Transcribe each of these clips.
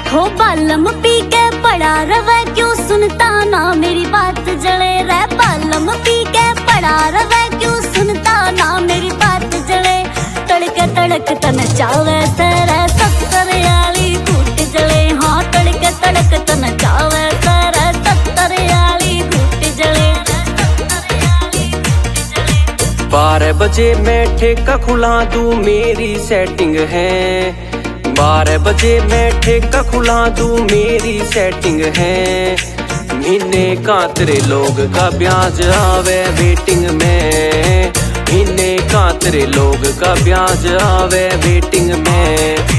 हो बालम पी के पड़ा रवे, क्यों सुनता ना मेरी बात जले रे। बालम पी के पड़ा रवे, क्यों सुनता ना मेरी बात जले। तड़के तड़क तन चावे सरे 70 वाली घूट जले। हाँ तड़के तड़क तन चावे सरे 70 वाली घूट जले। 12 बजे मैं ठेका खुला दूं मेरी सेटिंग है। 12 बजे मैं ठेका खुला दूं मेरी सेटिंग है। महीने का तेरे लोग का ब्याज आवे वेटिंग में। महीने का तेरे लोग का ब्याज आवे वेटिंग में।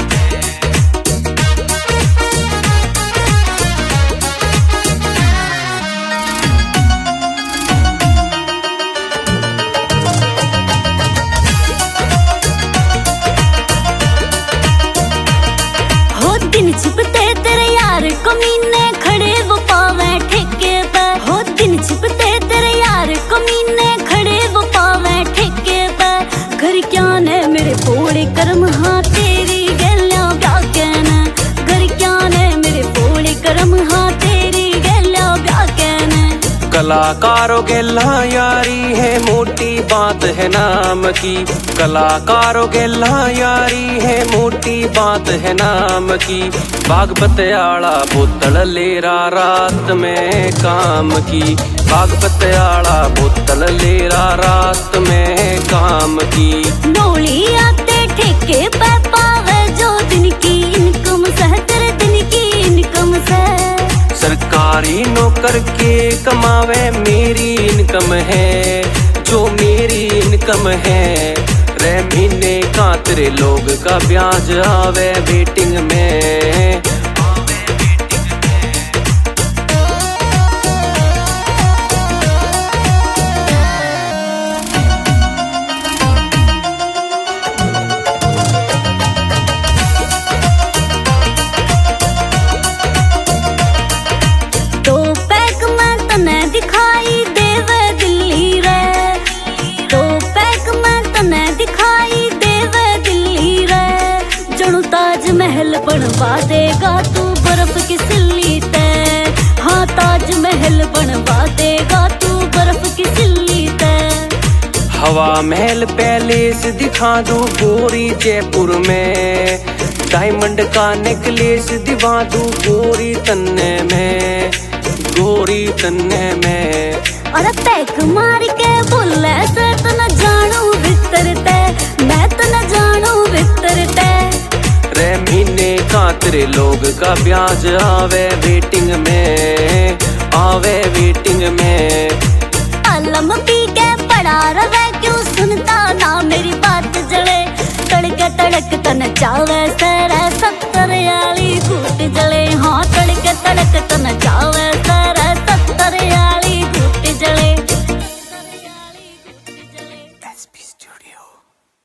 दिन छिपते तेरे यार कमीने खड़े वो पावे ठेके पे। हो दिन छिपते तेरे यार कमीने खड़े वो पावे ठेके पे। घर क्या ने मेरे पोड़े कर्म, हाँ तेरी गलियां क्या कहना। घर क्या ने मेरे पोड़े कर्म, हाँ तेरी गलियां क्या कहना। कलाकारों गेला यारी है मोटी बात है नाम की। कलाकारों गेला यारी है मोटी बात है नाम की। बागपत आला बोतल लेरा रात में काम की। बागपत आला बोतल लेरा रात में काम की। नोली आते ठेके पे पावे जो दिन की इनकम सह तेरे दिन की इनकम सह। सरकारी नौकर के कमावे मेरी इनकम है, जो मेरी इनकम है। रे महीने का तेरे लोग का ब्याज आवे वेटिंग में। दिखाई देवे दिल्ली रे। तो पैक में तने दिखाई देवे दिल्ली रे। जणु ताज महल बनवा देगा तू बर्फ की सिल्ली ते। हाँ ताज महल बनवा देगा तू बर्फ की सिल्ली ते। हवा महल पैलेस दिखा दूं गोरी जयपुर में। डायमंड का नेकलेस दिवा दूं गोरी तन्ने में, गोरी तन्ने में। अरे पैक मार के बोले से तो न जानू भीतर ते। मैं तो न जानू भीतर ते। रे महीने का तेरे लोग का ब्याज आवे वेटिंग में, आवे वेटिंग में। बालम पी के पड़ा रवे, क्यों सुनता ना मेरी बात जले। तड़के तड़क तन चावे सरे 70 वाली घूट जले।